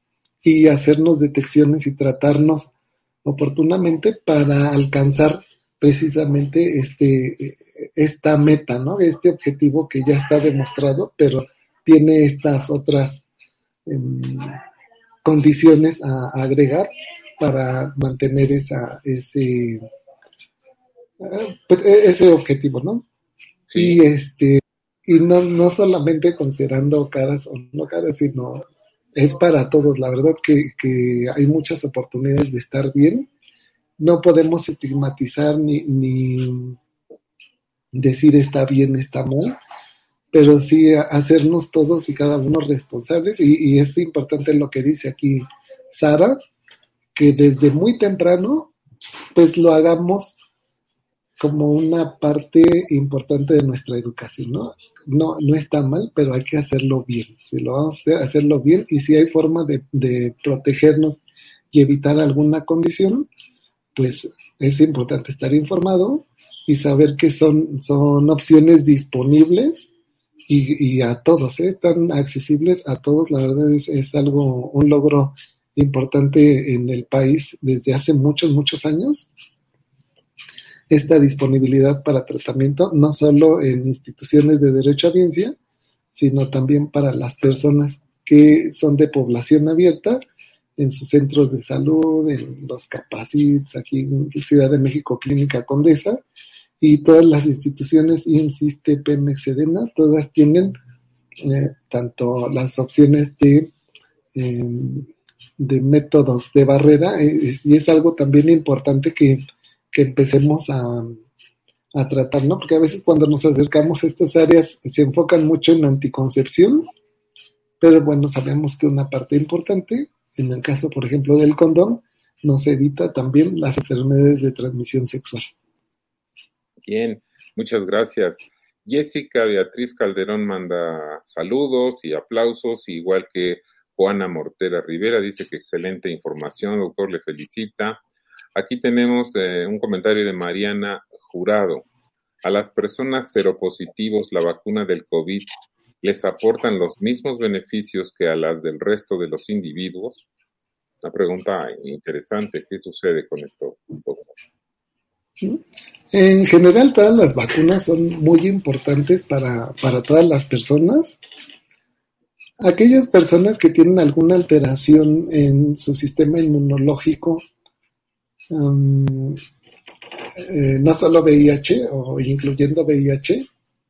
y hacernos detecciones y tratarnos oportunamente para alcanzar precisamente esta meta, ¿no? Este objetivo que ya está demostrado, pero tiene estas otras condiciones a agregar para mantener ese objetivo, ¿no? Sí. Y no solamente considerando caras o no caras, sino es para todos. La verdad que hay muchas oportunidades de estar bien. No podemos estigmatizar ni decir está bien, está mal, pero sí hacernos todos y cada uno responsables. Y es importante lo que dice aquí Sara, que desde muy temprano pues lo hagamos como una parte importante de nuestra educación, ¿no? No está mal, pero hay que hacerlo bien. Si lo vamos a hacer, hacerlo bien, y si hay forma de protegernos y evitar alguna condición, pues es importante estar informado y saber que son opciones disponibles y a todos, están accesibles a todos. La verdad es un logro importante en el país desde hace muchos, muchos años. Esta disponibilidad para tratamiento, no solo en instituciones de derecho a audiencia, sino también para las personas que son de población abierta, en sus centros de salud, en los Capacits, aquí en Ciudad de México, Clínica Condesa, y todas las instituciones, IMSS, Pemex, Sedena, todas tienen tanto las opciones de métodos de barrera, y es algo también importante que empecemos a tratar, ¿no? Porque a veces cuando nos acercamos a estas áreas se enfocan mucho en anticoncepción, pero bueno, sabemos que una parte importante, en el caso, por ejemplo, del condón, nos evita también las enfermedades de transmisión sexual. Bien, muchas gracias. Jessica Beatriz Calderón manda saludos y aplausos, igual que Juana Mortera Rivera, dice que excelente información, doctor, le felicita. Aquí tenemos un comentario de Mariana Jurado. A las personas seropositivos la vacuna del COVID les aportan los mismos beneficios que a las del resto de los individuos. Una pregunta interesante. ¿Qué sucede con esto, doctor? En general, todas las vacunas son muy importantes para todas las personas. Aquellas personas que tienen alguna alteración en su sistema inmunológico, no solo VIH o incluyendo VIH,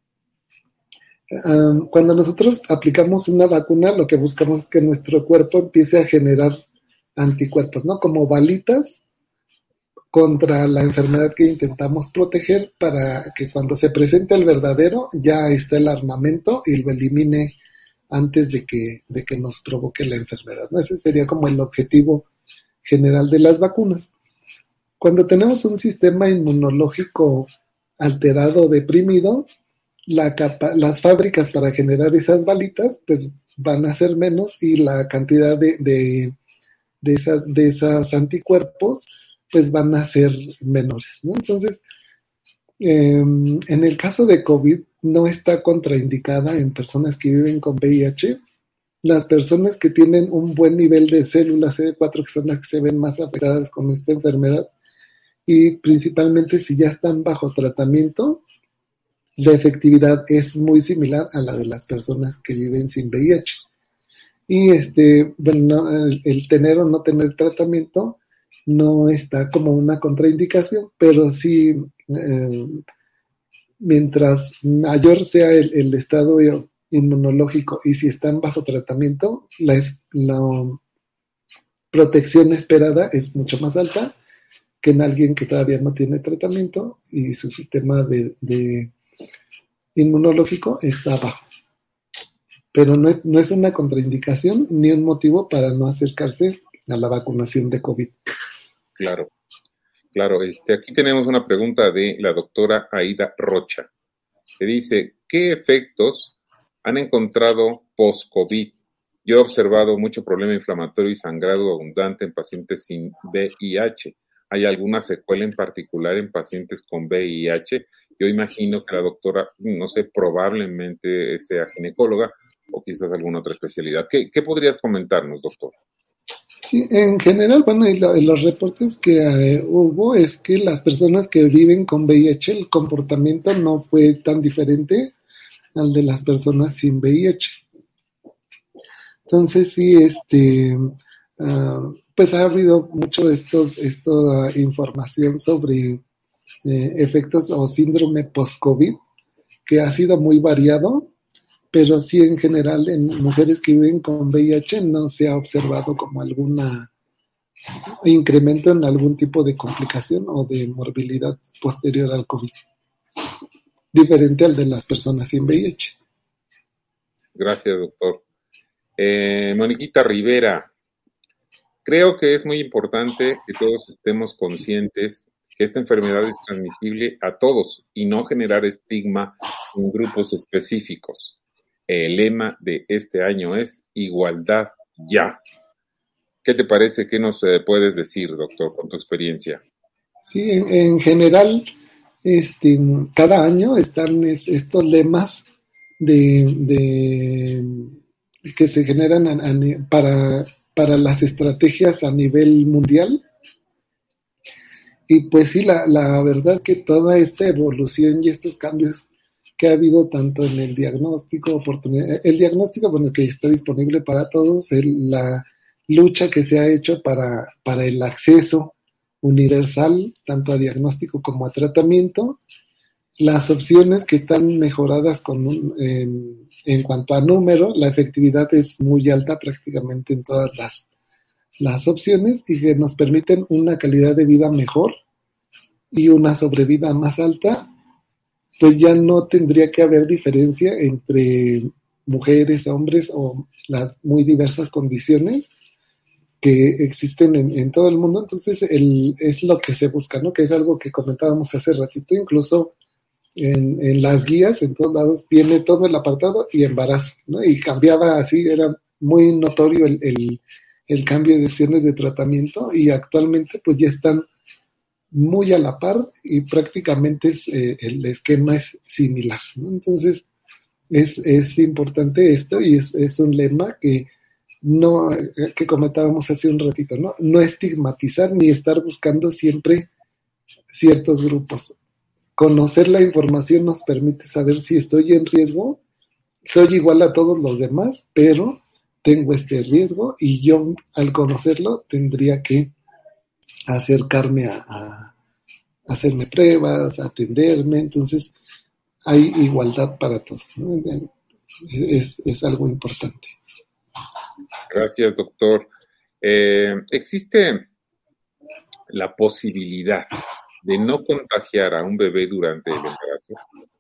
cuando nosotros aplicamos una vacuna, lo que buscamos es que nuestro cuerpo empiece a generar anticuerpos, ¿no? Como balitas contra la enfermedad que intentamos proteger, para que cuando se presente el verdadero ya esté el armamento y lo elimine antes de que nos provoque la enfermedad, ¿no? Ese sería como el objetivo general de las vacunas. Cuando tenemos un sistema inmunológico alterado o deprimido, las fábricas para generar esas balitas pues van a ser menos, y la cantidad de esas anticuerpos pues van a ser menores, ¿no? Entonces, en el caso de COVID no está contraindicada en personas que viven con VIH. Las personas que tienen un buen nivel de células CD4, que son las que se ven más afectadas con esta enfermedad, y principalmente si ya están bajo tratamiento, la efectividad es muy similar a la de las personas que viven sin VIH. Y el tener o no tener tratamiento no está como una contraindicación, pero sí, mientras mayor sea el estado inmunológico y si están bajo tratamiento, la protección esperada es mucho más alta que en alguien que todavía no tiene tratamiento y su sistema de inmunológico está bajo. Pero no es una contraindicación ni un motivo para no acercarse a la vacunación de COVID. Claro. Aquí tenemos una pregunta de la doctora Aida Rocha, que dice, ¿qué efectos han encontrado post-COVID? Yo he observado mucho problema inflamatorio y sangrado abundante en pacientes sin VIH. ¿Hay alguna secuela en particular en pacientes con VIH? Yo imagino que la doctora, no sé, probablemente sea ginecóloga o quizás alguna otra especialidad. ¿Qué podrías comentarnos, doctor? Sí, en general, bueno, y los reportes que hubo es que las personas que viven con VIH, el comportamiento no fue tan diferente al de las personas sin VIH. Entonces sí, pues ha habido mucho esta información sobre efectos o síndrome post-COVID, que ha sido muy variado, pero sí en general en mujeres que viven con VIH no se ha observado como algún incremento en algún tipo de complicación o de morbilidad posterior al COVID, diferente al de las personas sin VIH. Gracias, doctor. Moniquita Rivera, creo que es muy importante que todos estemos conscientes que esta enfermedad es transmisible a todos y no generar estigma en grupos específicos. El lema de este año es igualdad ya. ¿Qué te parece? ¿Qué nos puedes decir, doctor, con tu experiencia? Sí, en general, cada año están estos lemas de que se generan para las estrategias a nivel mundial. Y pues sí, la verdad que toda esta evolución y estos cambios que ha habido tanto en el diagnóstico, el diagnóstico, bueno, que está disponible para todos, la lucha que se ha hecho para el acceso universal, tanto a diagnóstico como a tratamiento, las opciones que están mejoradas en cuanto a número, la efectividad es muy alta prácticamente en todas las opciones y que nos permiten una calidad de vida mejor y una sobrevida más alta, pues ya no tendría que haber diferencia entre mujeres, hombres o las muy diversas condiciones que existen en todo el mundo. Entonces es lo que se busca, ¿no? Que es algo que comentábamos hace ratito, incluso en las guías, en todos lados, viene todo el apartado y embarazo, ¿no? Y cambiaba así, era muy notorio el cambio de opciones de tratamiento y actualmente pues ya están muy a la par y prácticamente el esquema es similar, ¿no? Entonces es importante esto y es un lema que comentábamos hace un ratito, ¿no? No estigmatizar ni estar buscando siempre ciertos grupos. Conocer la información nos permite saber si estoy en riesgo, soy igual a todos los demás, pero tengo este riesgo y yo al conocerlo tendría que acercarme a hacerme pruebas, a atenderme, entonces hay igualdad para todos, ¿no? Es algo importante. Gracias, doctor. ¿Existe la posibilidad de no contagiar a un bebé durante el embarazo?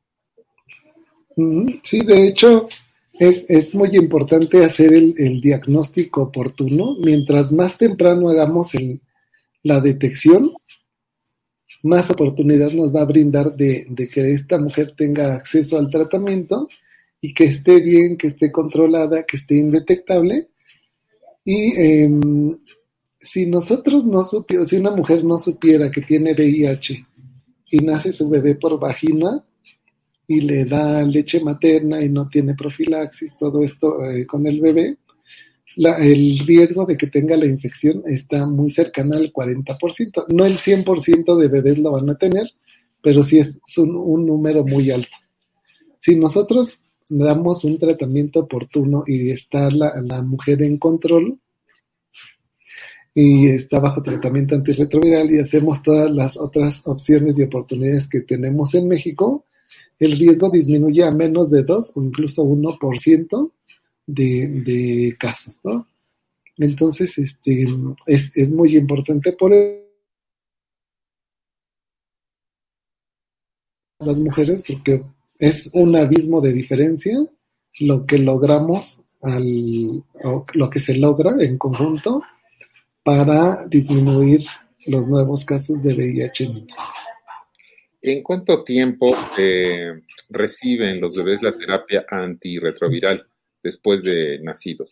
Sí, de hecho, es muy importante hacer el diagnóstico oportuno. Mientras más temprano hagamos la detección, más oportunidad nos va a brindar de que esta mujer tenga acceso al tratamiento y que esté bien, que esté controlada, que esté indetectable. Y si nosotros si una mujer no supiera que tiene VIH y nace su bebé por vagina y le da leche materna y no tiene profilaxis, todo esto con el bebé, el riesgo de que tenga la infección está muy cercano al 40%. No el 100% de bebés lo van a tener, pero sí es un número muy alto. Si nosotros damos un tratamiento oportuno y está la mujer en control y está bajo tratamiento antirretroviral y hacemos todas las otras opciones y oportunidades que tenemos en México, el riesgo disminuye a menos de 2 o incluso 1% de casos, ¿no? Entonces, es muy importante por las mujeres porque es un abismo de diferencia lo que logramos o lo que se logra en conjunto para disminuir los nuevos casos de VIH en niños. ¿En cuánto tiempo reciben los bebés la terapia antirretroviral después de nacidos?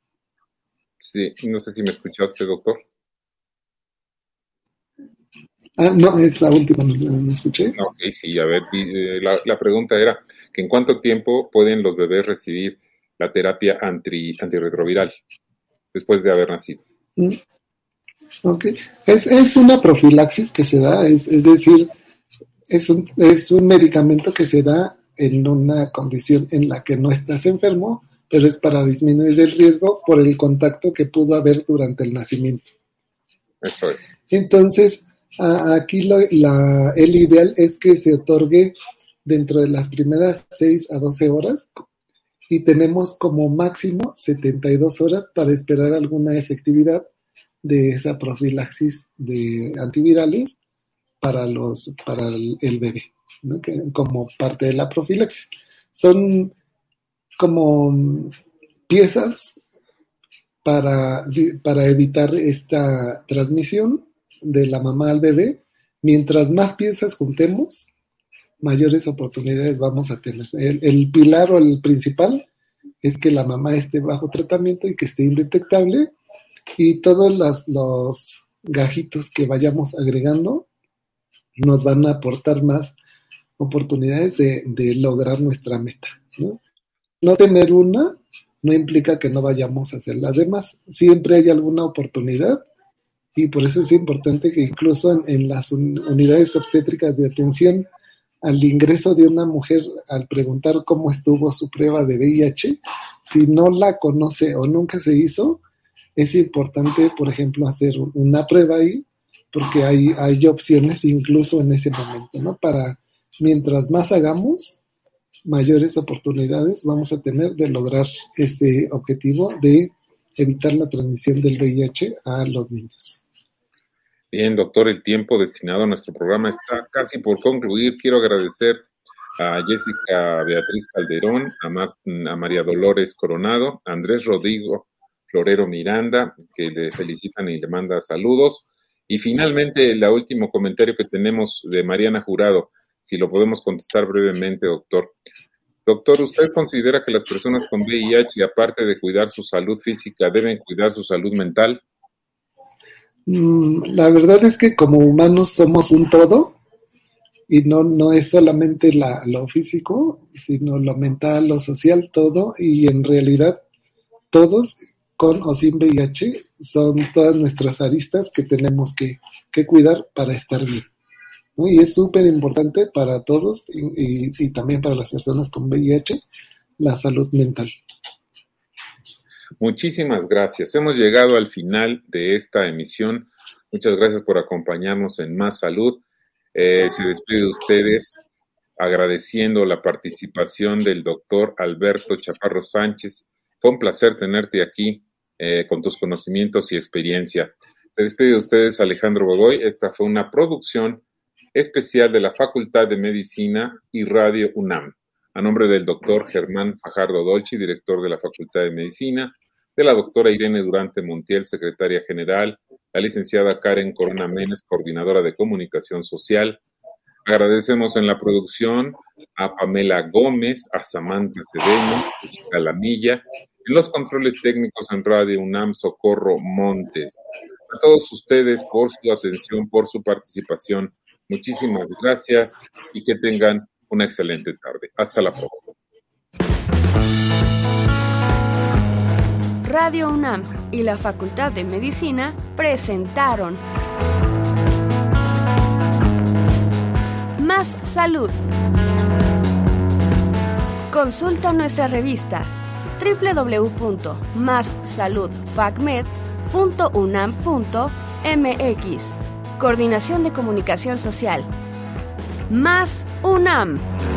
Sí, no sé si me escuchaste, doctor. No, es la última, ¿me escuché? Ok, sí, a ver, la pregunta era que en cuánto tiempo pueden los bebés recibir la terapia antirretroviral después de haber nacido. Ok, es una profilaxis que se da, es decir, es un medicamento que se da en una condición en la que no estás enfermo, pero es para disminuir el riesgo por el contacto que pudo haber durante el nacimiento. Eso es. Entonces, aquí el ideal es que se otorgue dentro de las primeras 6 a 12 horas y tenemos como máximo 72 horas para esperar alguna efectividad de esa profilaxis de antivirales para el bebé, ¿no? Como parte de la profilaxis. Son como piezas para evitar esta transmisión de la mamá al bebé. Mientras más piezas juntemos, mayores oportunidades vamos a tener. El pilar o el principal es que la mamá esté bajo tratamiento y que esté indetectable, y todos los gajitos que vayamos agregando nos van a aportar más oportunidades de lograr nuestra meta, ¿no? No tener una no implica que no vayamos a hacer las demás. Siempre hay alguna oportunidad, y por eso es importante que incluso en las unidades obstétricas de atención al ingreso de una mujer, al preguntar cómo estuvo su prueba de VIH, si no la conoce o nunca se hizo, es importante, por ejemplo, hacer una prueba ahí, porque hay opciones incluso en ese momento, ¿no? Para mientras más hagamos, mayores oportunidades vamos a tener de lograr ese objetivo de evitar la transmisión del VIH a los niños. Bien, doctor, el tiempo destinado a nuestro programa está casi por concluir. Quiero agradecer a Jessica Beatriz Calderón, a María Dolores Coronado, a Andrés Rodrigo Florero Miranda, que le felicitan y le manda saludos. Y finalmente, el último comentario que tenemos de Mariana Jurado, si lo podemos contestar brevemente, doctor. Doctor, ¿usted considera que las personas con VIH, aparte de cuidar su salud física, deben cuidar su salud mental? La verdad es que como humanos somos un todo, y no es solamente lo físico, sino lo mental, lo social, todo, y en realidad todos, con o sin VIH, son todas nuestras aristas que tenemos que cuidar para estar bien, ¿no? Y es súper importante para todos y también para las personas con VIH, la salud mental. Muchísimas gracias. Hemos llegado al final de esta emisión. Muchas gracias por acompañarnos en Más Salud. Se despide de ustedes agradeciendo la participación del doctor Alberto Chaparro Sánchez. Fue un placer tenerte aquí con tus conocimientos y experiencia. Se despide de ustedes Alejandro Godoy. Esta fue una producción especial de la Facultad de Medicina y Radio UNAM. A nombre del doctor Germán Fajardo Dolci, director de la Facultad de Medicina, de la doctora Irene Durante Montiel, secretaria general, la licenciada Karen Corona Menes, coordinadora de comunicación social. Agradecemos en la producción a Pamela Gómez, a Samantha Cedeño, a Lamilla, en los controles técnicos en Radio UNAM, Socorro Montes. A todos ustedes por su atención, por su participación. Muchísimas gracias y que tengan una excelente tarde. Hasta la próxima. Radio UNAM y la Facultad de Medicina presentaron Más Salud. Consulta nuestra revista www.massaludfacmed.unam.mx. Coordinación de Comunicación Social. Más UNAM.